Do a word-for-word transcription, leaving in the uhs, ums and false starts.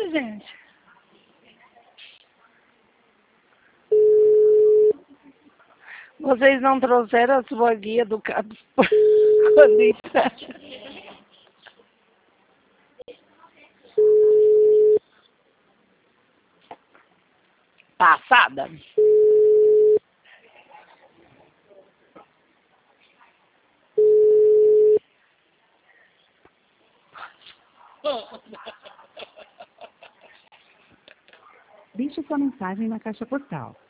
isso, gente? Vocês não trouxeram a sua guia do cabo passada? Deixe sua mensagem na caixa postal.